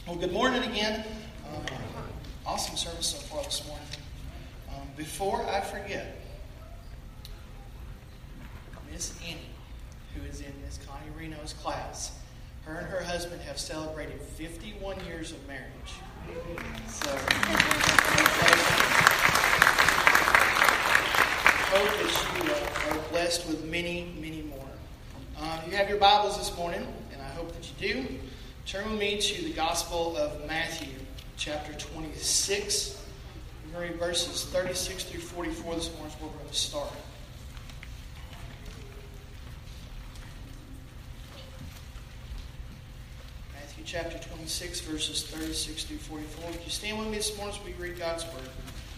Well, good morning again. Awesome service so far this morning. Before I forget, Miss Annie, who is in Miss Connie Reno's class, her and her husband have celebrated 51 years of marriage. So, I hope that you are blessed with many, many more. You have your Bibles this morning, and I hope that you do. Turn with me to the Gospel of Matthew, chapter 26. We're going to read verses 36 through 44 this morning is where we're going to start. Matthew chapter 26, verses 36 through 44. Would you stand with me this morning as we read God's Word?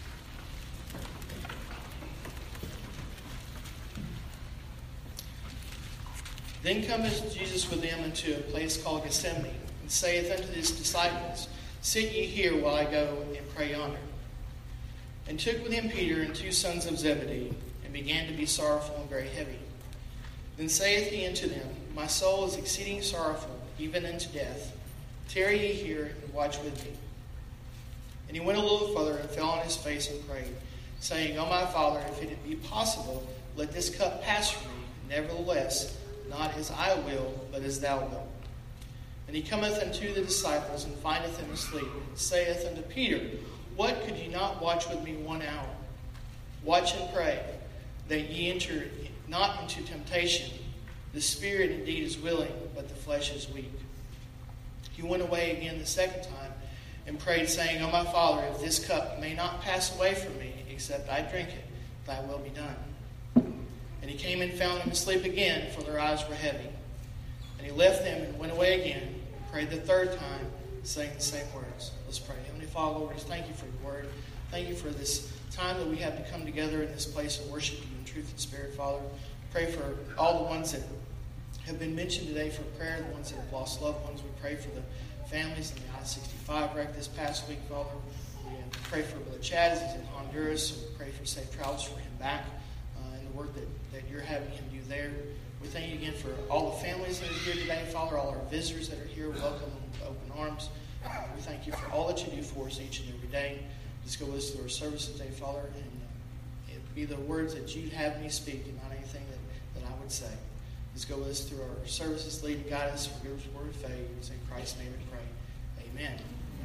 Then cometh Jesus with them into a place called Gethsemane, and saith unto his disciples, Sit ye here while I go and pray yonder. And took with him Peter and 2 sons of Zebedee, and began to be sorrowful and very heavy. Then saith he unto them, My soul is exceeding sorrowful, even unto death. Tarry ye here, and watch with me. And he went a little further, and fell on his face, and prayed, saying, O my Father, if it be possible, let this cup pass from me. Nevertheless, not as I will, but as thou wilt. And he cometh unto the disciples, and findeth them asleep, and saith unto Peter, What, could ye not watch with me 1 hour? Watch and pray, that ye enter not into temptation. The spirit indeed is willing, but the flesh is weak. He went away again the second time, and prayed, saying, O my Father, if this cup may not pass away from me, except I drink it, thy will be done. And he came and found them asleep again, for their eyes were heavy. And he left them and went away again, and prayed the third time, saying the same words. Let's pray. Heavenly Father, Lord, thank you for your word. Thank you for this time that we have to come together in this place and worship you in truth and spirit, Father. Pray for all the ones that have been mentioned today for prayer, the ones that have lost loved ones. We pray for the families in the I-65 wreck this past week, Father. We pray for Brother Chad as he's in Honduras. We pray for safe travels for him back. The work that you're having him do there. We thank you again for all the families that are here today, Father, all our visitors that are here. Welcome with open arms. We thank you for all that you do for us each and every day. Just go with us through our service today, Father, and it be the words that you'd have me speak and not anything that I would say. Just go with us through our services, lead and guide us, forgive us word of faith. It's in Christ's name we pray. Amen.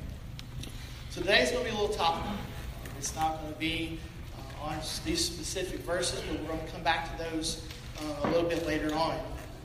So today's going to be a little topical. It's not going to be on these specific verses, but we're going to come back to those a little bit later on.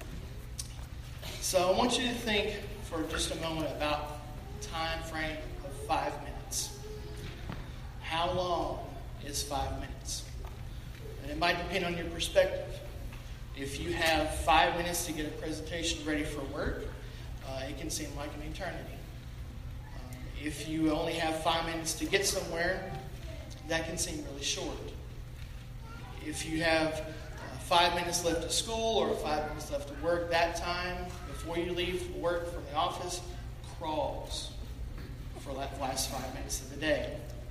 So I want you to think for just a moment about the time frame of 5 minutes. How long is 5 minutes? And it might depend on your perspective. If you have 5 minutes to get a presentation ready for work, it can seem like an eternity. If you only have 5 minutes to get somewhere, that can seem really short. If you have 5 minutes left at school or 5 minutes left at work, that time before you leave work from the office crawls for that last 5 minutes of the day.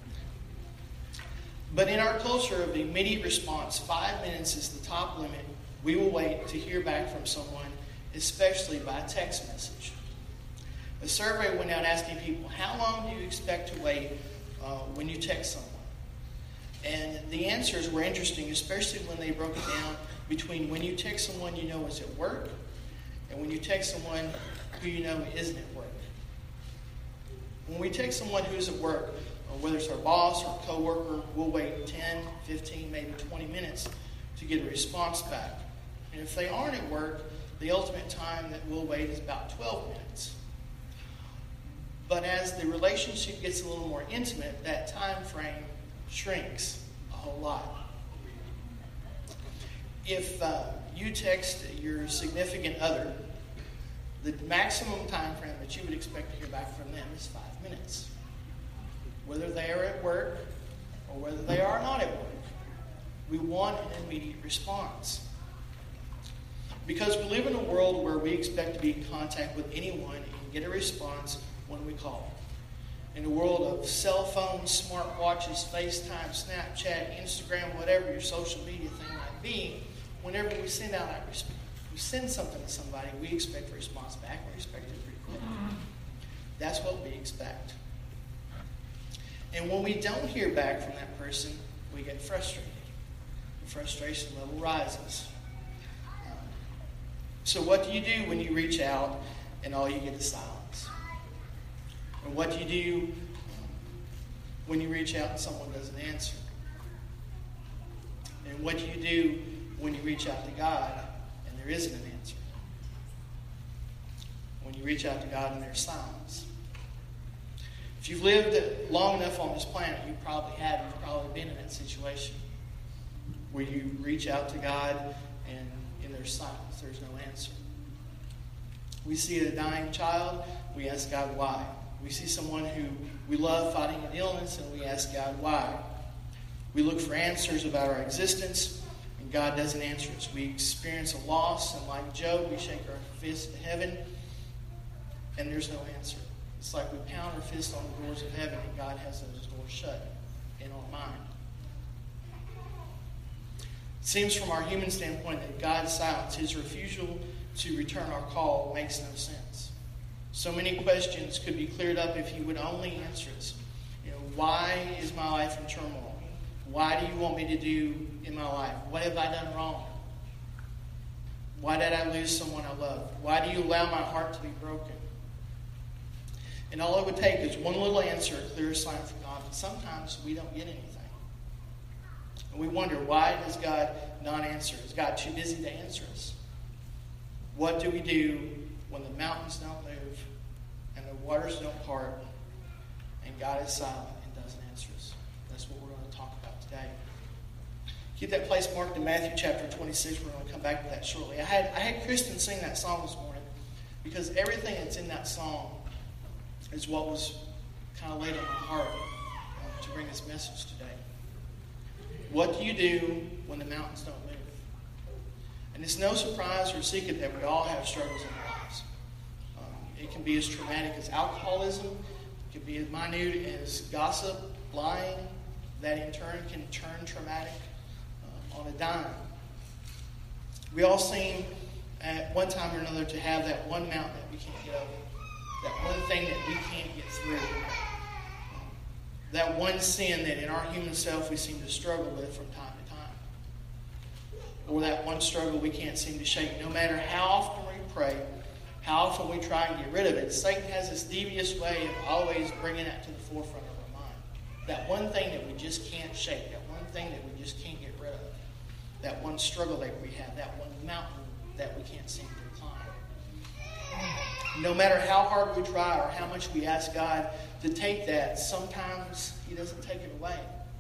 But in our culture of the immediate response, 5 minutes is the top limit. We will wait to hear back from someone, especially by text message. A survey went out asking people, how long do you expect to wait when you text someone? And the answers were interesting, especially when they broke it down between when you text someone you know is at work and when you text someone who you know isn't at work. When we text someone who's at work, or whether it's our boss or a coworker, we'll wait 10, 15, maybe 20 minutes to get a response back. And if they aren't at work, the ultimate time that we'll wait is about 12 minutes. But as the relationship gets a little more intimate, that time frame shrinks a whole lot. If you text your significant other, the maximum time frame that you would expect to hear back from them is 5 minutes. Whether they are at work or whether they are not at work, we want an immediate response. Because we live in a world where we expect to be in contact with anyone and get a response when we call. In a world of cell phones, smartwatches, FaceTime, Snapchat, Instagram, whatever your social media thing might be, whenever we send something to somebody, we expect a response back. We expect it pretty quick. That's what we expect. And when we don't hear back from that person, we get frustrated. The frustration level rises. So what do you do when you reach out and all you get is silence? Or what do you do when you reach out and someone doesn't answer? And what do you do when you reach out to God and there isn't an answer? When you reach out to God and there's silence? If you've lived long enough on this planet, you probably have. You've probably been in that situation where you reach out to God and there's silence. There's no answer. We see a dying child, we ask God why. We see someone who we love fighting an illness, and we ask God why. We look for answers about our existence, and God doesn't answer us. We experience a loss, and like Job, we shake our fist to heaven, and there's no answer. It's like we pound our fist on the doors of heaven, and God has those doors shut in our mind. It seems from our human standpoint that God's silence, His refusal to return our call, makes no sense. So many questions could be cleared up if He would only answer us. Why is my life in turmoil? Why do you want me to do in my life? What have I done wrong? Why did I lose someone I loved? Why do you allow my heart to be broken? And all it would take is one little answer, a clear sign from God. But sometimes we don't get anything. And we wonder, why does God not answer? Is God too busy to answer us? What do we do when the mountains don't move and the waters don't part and God is silent and doesn't answer us? That's what we're going to talk about today. Keep that place marked in Matthew chapter 26. We're going to come back to that shortly. I had Kristen sing that song this morning because everything that's in that song is what was kind of laid on my heart to bring this message today. What do you do when the mountains don't move? And it's no surprise or secret that we all have struggles in our lives. It can be as traumatic as alcoholism. It can be as minute as gossip, lying. That in turn can turn traumatic on a dime. We all seem at one time or another to have that one mountain that we can't get over. That one thing that we can't get through. That one sin that in our human self we seem to struggle with from time to time. Or that one struggle we can't seem to shake. No matter how often we pray, how often we try and get rid of it, Satan has this devious way of always bringing that to the forefront of our mind. That one thing that we just can't shake. That one thing that we just can't get rid of. That one struggle that we have. That one mountain that we can't seem to climb. No matter how hard we try or how much we ask God to take that, sometimes He doesn't take it away.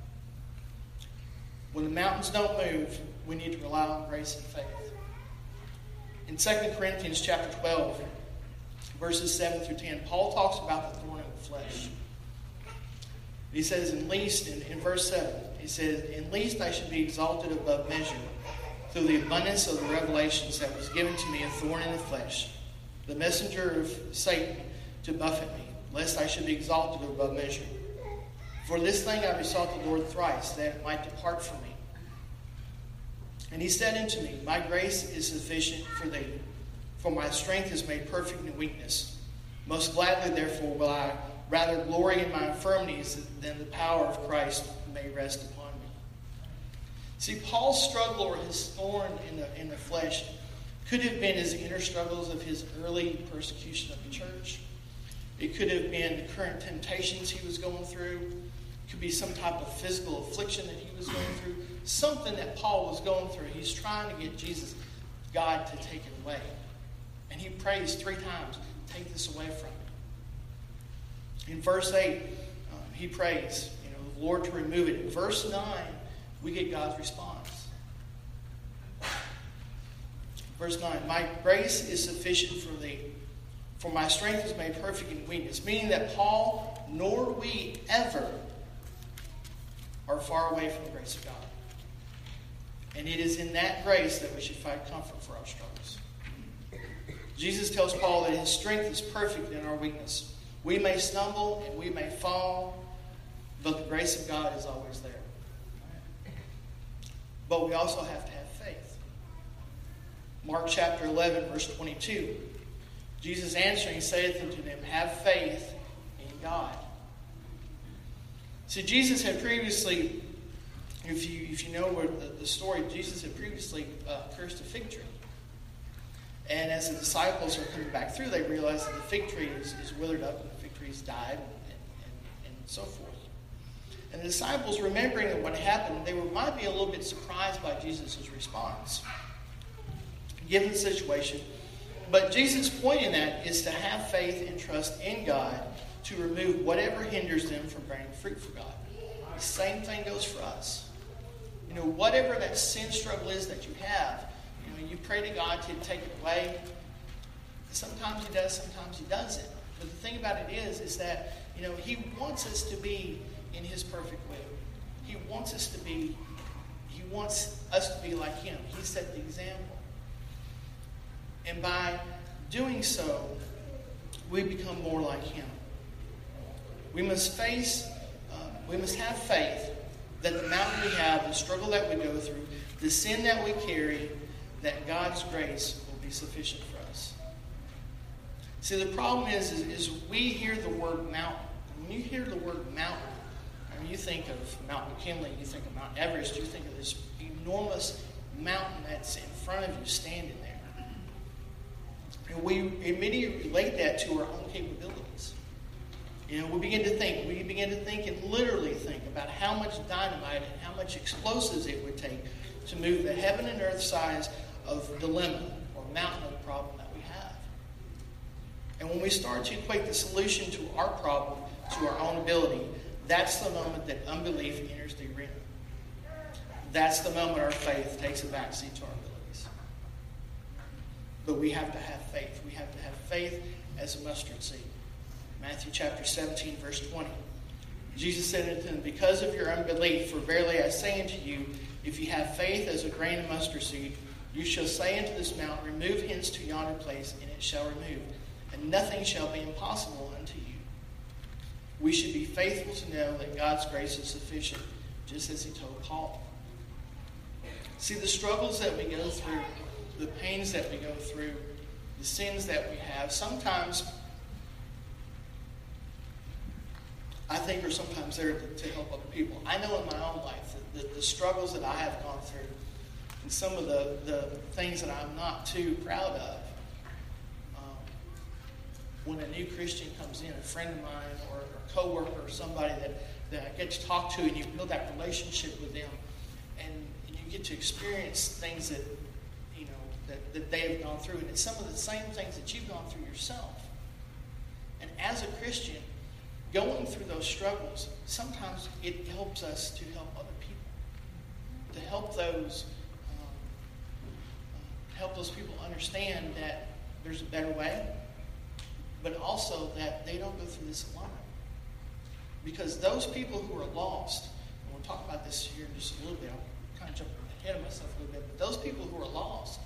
When the mountains don't move, we need to rely on grace and faith. In 2 Corinthians chapter 12, verses 7 through 10, Paul talks about the thorn in the flesh. He says, in verse 7, he says, "In least I should be exalted above measure through the abundance of the revelations that was given to me a thorn in the flesh, the messenger of Satan to buffet me, lest I should be exalted above measure. For this thing I besought the Lord thrice, that it might depart from me. And He said unto me, My grace is sufficient for thee, for my strength is made perfect in weakness. Most gladly, therefore, will I rather glory in my infirmities than the power of Christ may rest upon me." See, Paul's struggle or his thorn in the flesh could have been his inner struggles of his early persecution of the church. It could have been the current temptations he was going through. It could be some type of physical affliction that he was going through. Something that Paul was going through. He's trying to get God to take it away. And he prays 3 times, "Take this away from me." In verse 8, he prays, the Lord to remove it. In verse 9, we get God's response. Verse 9, "My grace is sufficient for thee, for my strength is made perfect in weakness." Meaning that Paul nor we ever are far away from the grace of God. And it is in that grace that we should find comfort for our struggles. Jesus tells Paul that His strength is perfect in our weakness. We may stumble and we may fall, but the grace of God is always there. But we also have to have faith. Mark chapter 11, verse 22. Jesus answering saith unto them, have faith in God. So Jesus had previously, if you know what the story, Jesus had previously cursed a fig tree. And as the disciples are coming back through, they realize that the fig tree is withered up and the fig tree's died and so forth. And the disciples, remembering that what happened, they might be a little bit surprised by Jesus' response, given the situation. But Jesus' point in that is to have faith and trust in God to remove whatever hinders them from bearing fruit for God. The same thing goes for us. Whatever that sin struggle is that you have, you pray to God to take it away. Sometimes He does, sometimes He doesn't. But the thing about it is that, He wants us to be in His perfect will. He wants us to be like Him. He set the example. And by doing so, we become more like Him. We must have faith that the mountain we have, the struggle that we go through, the sin that we carry, that God's grace will be sufficient for us. See, the problem is we hear the word mountain. When you hear the word mountain, you think of Mount McKinley, you think of Mount Everest, you think of this enormous mountain that's in front of you standing there. And we immediately relate that to our own capabilities. We begin to think and literally think about how much dynamite and how much explosives it would take to move the heaven and earth size of dilemma or mountain of problem that we have. And when we start to equate the solution to our problem to our own ability, that's the moment that unbelief enters the arena. That's the moment our faith takes a backseat to our abilities. But we have to have faith. We have to have faith as a mustard seed. Matthew chapter 17, verse 20. Jesus said unto them, because of your unbelief, for verily I say unto you, if you have faith as a grain of mustard seed, you shall say unto this mountain, remove hence to yonder place, and it shall remove. And nothing shall be impossible unto you. We should be faithful to know that God's grace is sufficient, just as He told Paul. See, the struggles that we go through, the pains that we go through, the sins that we have, sometimes I think are sometimes there to help other people. I know in my own life that the struggles that I have gone through and some of the things that I'm not too proud of, when a new Christian comes in, a friend of mine or a coworker or somebody that I get to talk to, and you build that relationship with them, and you get to experience things that that they have gone through, and it's some of the same things that you've gone through yourself. And as a Christian, going through those struggles, sometimes it helps us to help other people, to help those people understand that there's a better way, but also that they don't go through this alone. Because those people who are lost, and we'll talk about this here in just a little bit, I'm kind of jumping ahead of myself a little bit, but those people who are lost,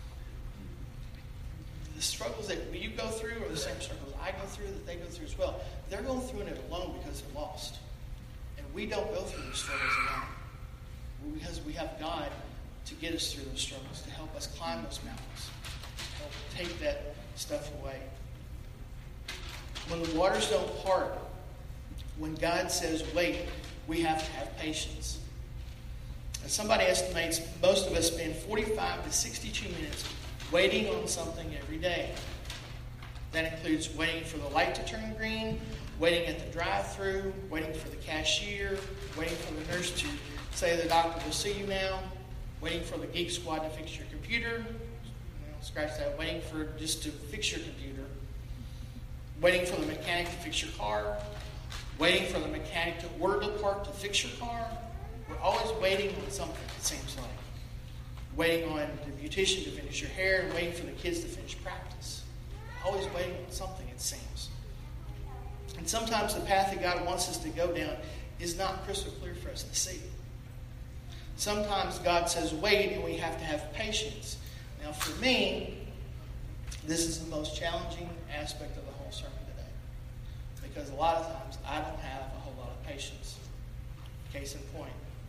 the struggles that you go through are the same struggles I go through, that they go through as well. They're going through it alone because they're lost. And we don't go through these struggles alone. Because we have God to get us through those struggles, to help us climb those mountains, to help take that stuff away. When the waters don't part, when God says wait, we have to have patience. And somebody estimates most of us spend 45 to 62 minutes waiting on something every day. That includes waiting for the light to turn green, waiting at the drive-thru, waiting for the cashier, waiting for the nurse to say the doctor will see you now, waiting for the Geek Squad to fix your computer, scratch that, waiting for just to fix your computer, waiting for the mechanic to fix your car, waiting for the mechanic to order the part to fix your car. We're always waiting on something, it seems like. Waiting on the beautician to finish your hair and waiting for the kids to finish practice. Always waiting on something, it seems. And sometimes the path that God wants us to go down is not crystal clear for us to see. Sometimes God says wait, and we have to have patience. Now for me, this is the most challenging aspect of the whole sermon today. Because a lot of times I don't have a whole lot of patience. Case in point.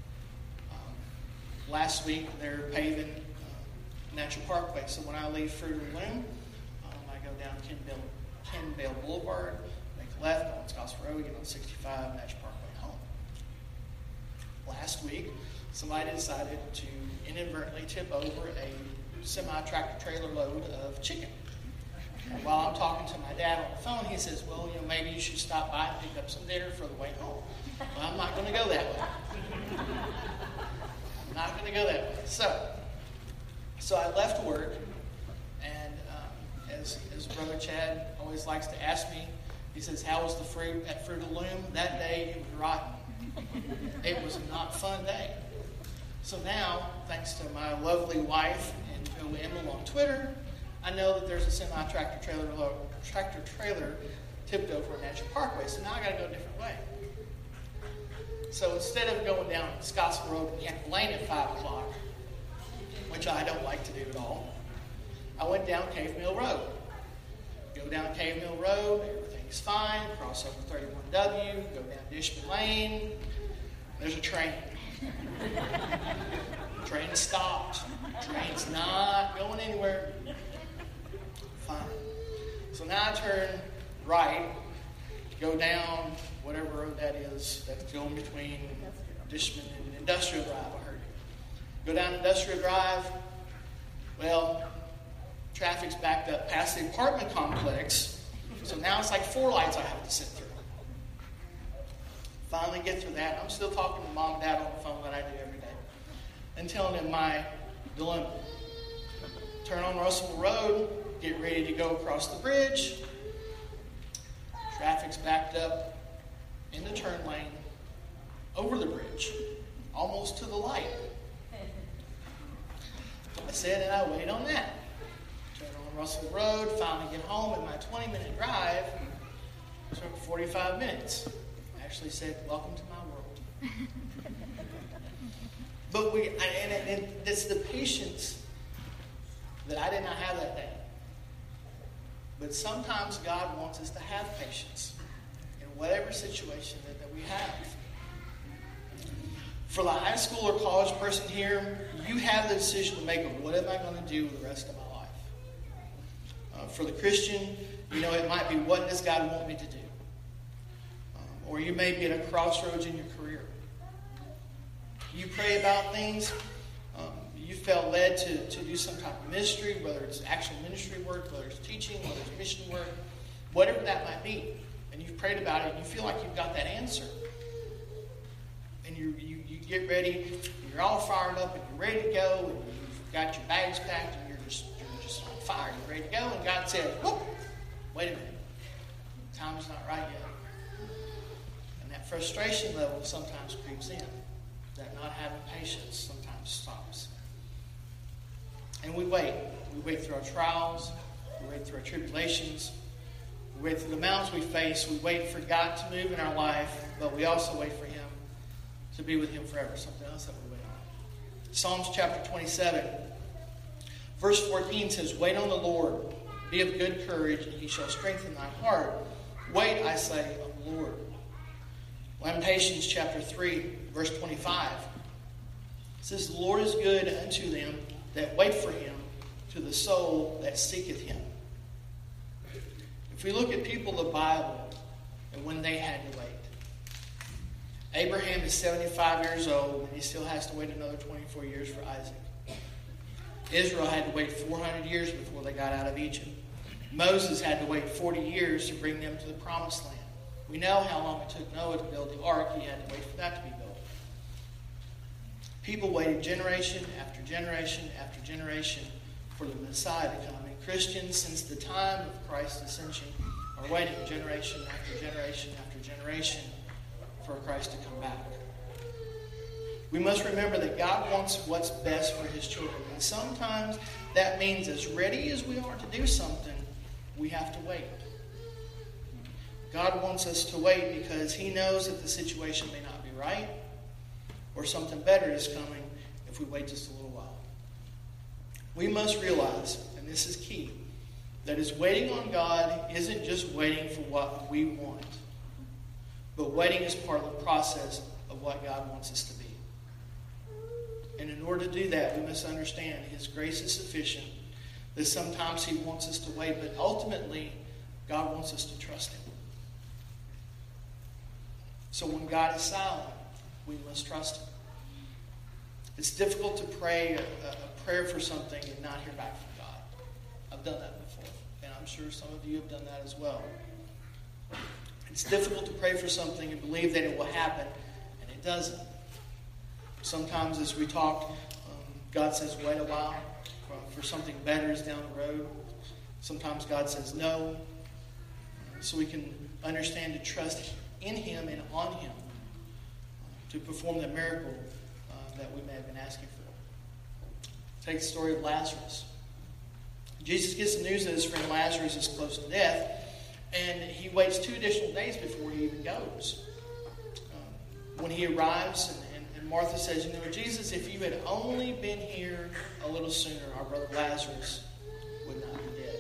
Last week they're paving Natural Parkway. So when I leave Fruit of the Loom, I go down Kenville Boulevard, make a left on Scottsboro Road, get on 65, Natchez Parkway home. Last week, somebody decided to inadvertently tip over a semi-tractor trailer load of chicken. And while I'm talking to my dad on the phone, he says, well, maybe you should stop by and pick up some dinner for the way home. Well, I'm not going to go that way. I'm not going to go that way. So I left work, and as Brother Chad always likes to ask me, he says, how was the fruit at Fruit of the Loom? That day, it was rotten. It was a not fun day. So now, thanks to my lovely wife and Emma on Twitter, I know that there's a semi-tractor trailer tipped over on Natchez Parkway. So now I got to go a different way. So instead of going down Scottsboro Road and Yankton Lane at 5 o'clock, which I don't like to do at all, I went down Cave Mill Road. Go down Cave Mill Road, everything's fine. Cross over 31W, go down Dishman Lane. There's a train. Train stopped. Train's not going anywhere. Fine. So now I turn right, go down whatever road that is that's going between Dishman and Industrial Drive, I heard you. Go down Industrial Drive. Well, traffic's backed up past the apartment complex. So now it's like 4 lights I have to sit through. Finally get through that. I'm still talking to Mom and Dad on the phone that I do every day. And telling them my dilemma. Turn on Russell Road, get ready to go across the bridge. Traffic's backed up in the turn lane, over the bridge, almost to the light. I said, and I wait on that. Turn on Russell Road, finally get home, and my 20-minute drive took 45 minutes. I actually said, welcome to my world. But and it's the patience that I did not have that day. But sometimes God wants us to have patience in whatever situation that we have. For the high school or college person here, you have the decision to make of what am I going to do with the rest of my life. For the Christian, it might be what does God want me to do? Or you may be at a crossroads in your career. You pray about things. You felt led to do some type of ministry, whether it's actual ministry work, whether it's teaching, whether it's mission work, whatever that might be. And you've prayed about it, and you feel like you've got that answer. And you get ready, you're all fired up, and you're ready to go, and you've got your bags packed, and you're just on fire. You're ready to go, and God says, whoop, wait a minute. Time's not right yet. And that frustration level sometimes creeps in. That not having patience sometimes stops. And we wait. We wait through our trials. We wait through our tribulations. We wait through the mountains we face. We wait for God to move in our life, but we also wait for Him to be with Him forever. Something else that we wait on. Psalms chapter 27, verse 14 says, wait on the Lord. Be of good courage, and He shall strengthen thy heart. Wait, I say, on the Lord. Lamentations chapter 3, verse 25 says, the Lord is good unto them that wait for Him, to the soul that seeketh Him. If we look at people of the Bible and when they had to wait. Abraham is 75 years old, and he still has to wait another 24 years for Isaac. Israel had to wait 400 years before they got out of Egypt. Moses had to wait 40 years to bring them to the promised land. We know how long it took Noah to build the ark. He had to wait for that to be built. People waited generation after generation after generation for the Messiah to come. And Christians, since the time of Christ's ascension, are waiting generation after generation after generation for Christ to come back. We must remember that God wants what's best for His children. And sometimes that means as ready as we are to do something, we have to wait. God wants us to wait because He knows that the situation may not be right or something better is coming if we wait just a little while. We must realize, and this is key, that is waiting on God isn't just waiting for what we want, but waiting is part of the process of what God wants us to be. And in order to do that, we must understand His grace is sufficient, that sometimes He wants us to wait, but ultimately, God wants us to trust Him. So when God is silent, we must trust Him. It's difficult to pray a prayer for something and not hear back from God. I've done that before, and I'm sure some of you have done that as well. It's difficult to pray for something and believe that it will happen, and it doesn't. Sometimes as we talk, God says, wait a while for something better is down the road. Sometimes God says no. So we can understand to trust in Him and on Him to perform the miracle that we may have been asking for. Take the story of Lazarus. Jesus gets the news that his friend Lazarus is close to death, and he waits 2 additional days before he even goes. When he arrives, and Martha says, Jesus, if you had only been here a little sooner, our brother Lazarus would not be dead.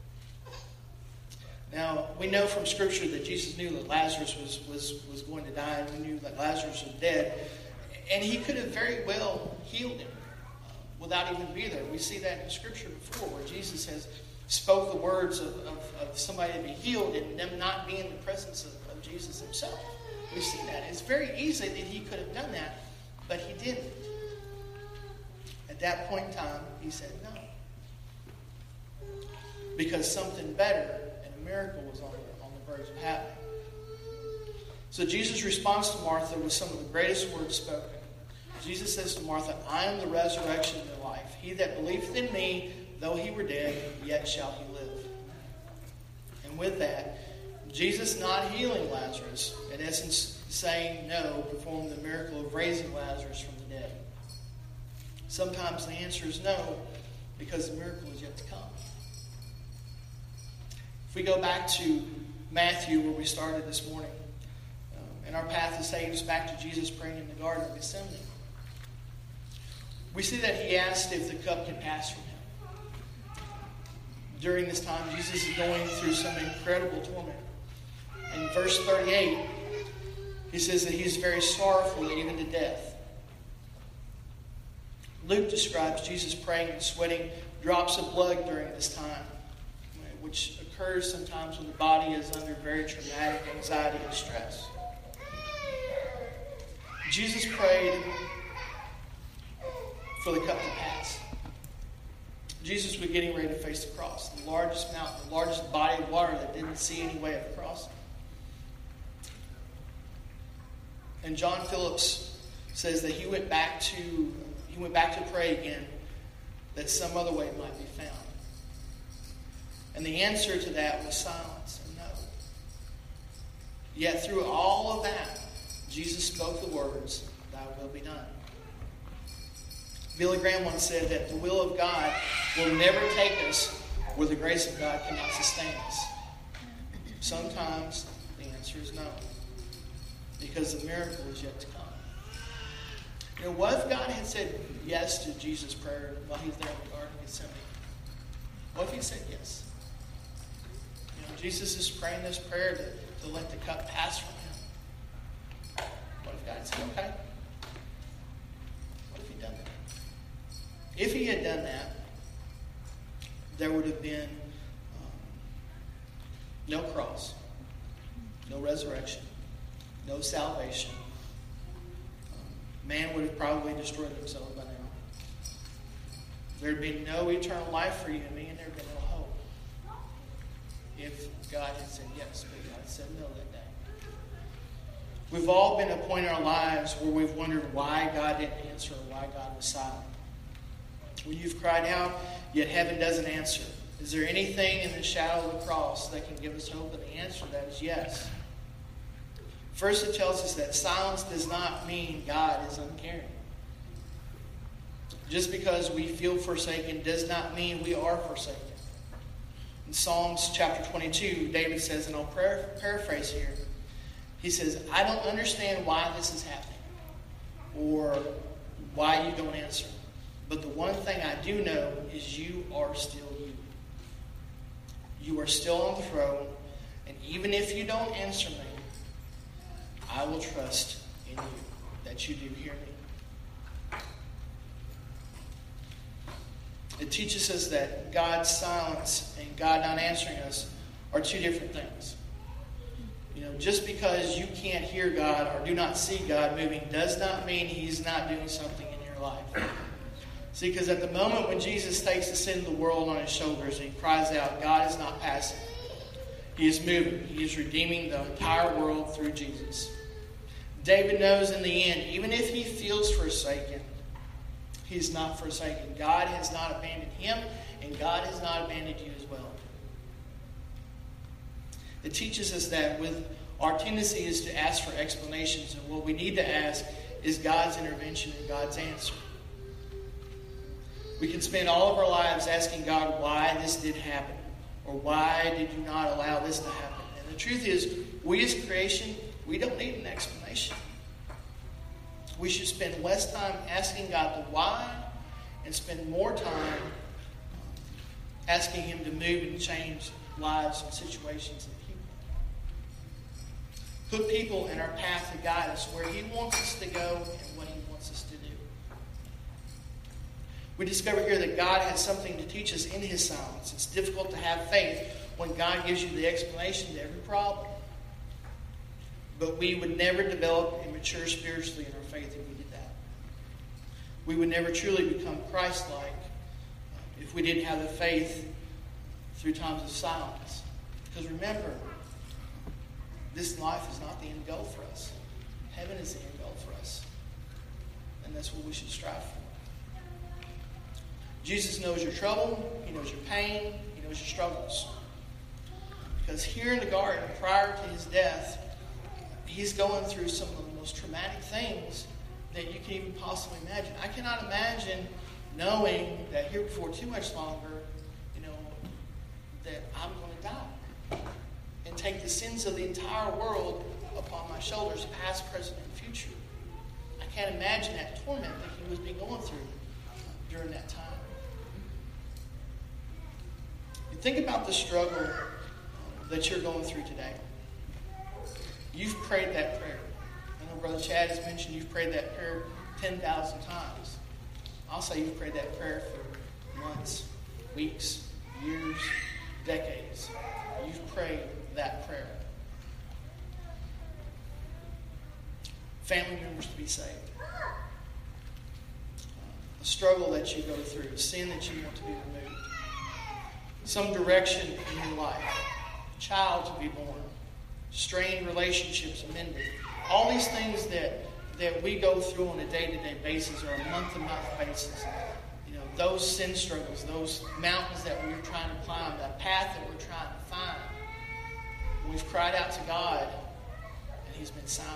Now, we know from Scripture that Jesus knew that Lazarus was going to die, and we knew that Lazarus was dead. And He could have very well healed him without even being there. We see that in Scripture before, where Jesus has spoke the words of somebody to be healed and them not be in the presence of Jesus Himself. We see that. It's very easy that He could have done that, but He didn't. At that point in time, He said no. Because something better and a miracle was on the verge of happening. So Jesus responds to Martha with some of the greatest words spoken. Jesus says to Martha, I am the resurrection and the life. He that believeth in me, though he were dead, yet shall he live. And with that, Jesus not healing Lazarus, in essence saying no, performed the miracle of raising Lazarus from the dead. Sometimes the answer is no, because the miracle is yet to come. If we go back to Matthew, where we started this morning, and our path is taking us back to Jesus praying in the Garden of Gethsemane, we see that He asked if the cup could pass from Him. During this time, Jesus is going through some incredible torment. In verse 38, He says that He's very sorrowful, even to death. Luke describes Jesus praying and sweating drops of blood during this time, which occurs sometimes when the body is under very traumatic anxiety and stress. Jesus prayed for the cup to pass. Jesus was getting ready to face the cross, the largest mountain, the largest body of water that didn't see any way of crossing. And John Phillips says that he went back to pray again that some other way might be found. And the answer to that was silence and no. Yet through all of that, Jesus spoke the words, thy will be done. Billy Graham once said that the will of God will never take us where the grace of God cannot sustain us. Sometimes the answer is no, because the miracle is yet to come. What if God had said yes to Jesus' prayer while He's there in the Garden of Gethsemane? What if He said yes? Jesus is praying this prayer to let the cup pass from Him. What if God said, okay? What if He done that? If He had done that, there would have been no cross, no resurrection, no salvation. Man would have probably destroyed himself by now. There would be no eternal life for you and me, and there would be no hope. If God had said yes, but God said no that day. We've all been at a point in our lives where we've wondered why God didn't answer or why God was silent. When you've cried out, yet heaven doesn't answer. Is there anything in the shadow of the cross that can give us hope? And the answer to that is yes. First, it tells us that silence does not mean God is uncaring. Just because we feel forsaken does not mean we are forsaken. In Psalms chapter 22, David says, and I'll paraphrase here, he says, I don't understand why this is happening or why you don't answer. But the one thing I do know is you are still you. You are still on the throne, and even if you don't answer me, I will trust in you that you do hear me. It teaches us that God's silence and God not answering us are two different things. Just because you can't hear God or do not see God moving does not mean He's not doing something in your life. See, because at the moment when Jesus takes the sin of the world on His shoulders and He cries out, God is not passive. He is moving. He is redeeming the entire world through Jesus. David knows in the end, even if he feels forsaken, he is not forsaken. God has not abandoned him, and God has not abandoned you as well. It teaches us that with our tendency is to ask for explanations, and what we need to ask is God's intervention and God's answer. We can spend all of our lives asking God why this did happen, or why did you not allow this to happen? And the truth is, we as creation, we don't need an explanation. We should spend less time asking God the why and spend more time asking Him to move and change lives and situations and people. Put people in our path to guide us where He wants us to go and what He wants us to do. We discover here that God has something to teach us in His silence. It's difficult to have faith when God gives you the explanation to every problem. But we would never develop and mature spiritually in our faith if we did that. We would never truly become Christ-like if we didn't have the faith through times of silence. Because remember, this life is not the end goal for us. Heaven is the end goal for us. And that's what we should strive for. Jesus knows your trouble. He knows your pain. He knows your struggles. Because here in the garden, prior to His death, He's going through some of the most traumatic things that you can even possibly imagine. I cannot imagine knowing that here before too much longer, that I'm going to die and take the sins of the entire world upon my shoulders, past, present, and future. I can't imagine that torment that He was being going through during that time. You think about the struggle that you're going through today. You've prayed that prayer. I know Brother Chad has mentioned you've prayed that prayer 10,000 times. I'll say you've prayed that prayer for months, weeks, years, decades. You've prayed that prayer. Family members to be saved. A struggle that you go through, a sin that you want to be removed. Some direction in your life. A child to be born. Strained relationships amended. All these things that we go through on a day-to-day basis or a month-to-month basis. Those sin struggles, those mountains that we're trying to climb, that path that we're trying to find. We've cried out to God, and He's been silent.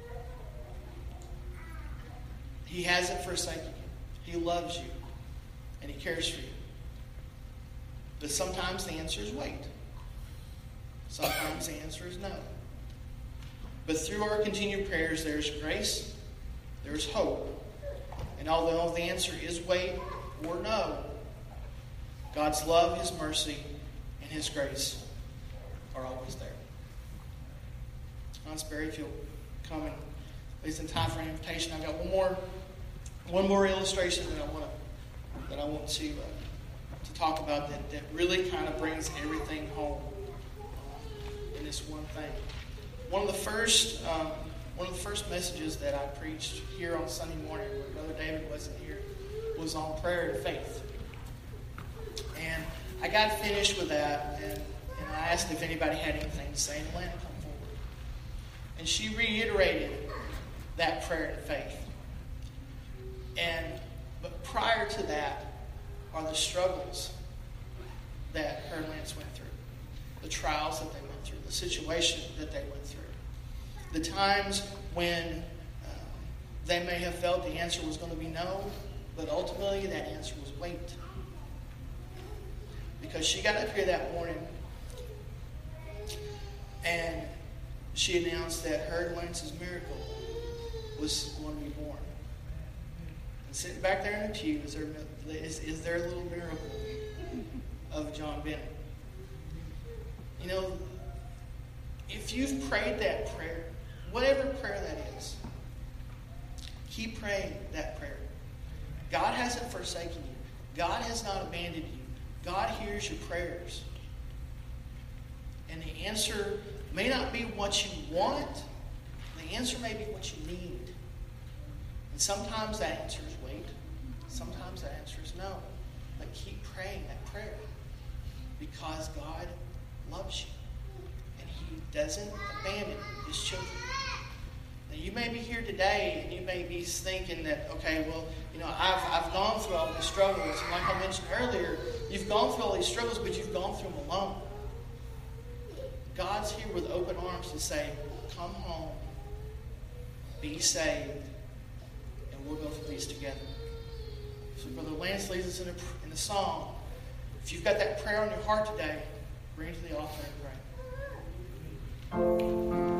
He hasn't forsaken you. He loves you, and He cares for you. But sometimes the answer is wait. Sometimes the answer is no. But through our continued prayers, there's grace, there's hope. And although the answer is wait or no, God's love, His mercy, and His grace are always there. Hans Berry, if you'll come and please in time for an invitation. I've got one more illustration that I want to talk about that really kind of brings everything home in this one thing. One of the first messages that I preached here on Sunday morning, where Brother David wasn't here, was on prayer and faith. And I got finished with that, and I asked if anybody had anything to say, and Atlanta come forward. And she reiterated that prayer and faith. But prior to that are the struggles that her and Lance went through, the trials that they went through, the situation that they went through, the times when they may have felt the answer was going to be no, but ultimately that answer was wait. Because she got up here that morning and she announced that her and Lance's miracle was going to be born. And sitting back there in the pew is their little miracle of John Bennett. If you've prayed that prayer, whatever prayer that is, keep praying that prayer. God hasn't forsaken you. God has not abandoned you. God hears your prayers. And the answer may not be what you want. The answer may be what you need. And sometimes that answer is wait. Sometimes that answer is no. But keep praying that prayer. Because God loves you. And He doesn't abandon His children. Now, you may be here today and you may be thinking that, okay, well, I've gone through all these struggles. And like I mentioned earlier, you've gone through all these struggles, but you've gone through them alone. God's here with open arms to say, come home, be saved, and we'll go through these together. So Brother Lance leads us in a song. If you've got that prayer on your heart today, bring it to the altar and pray.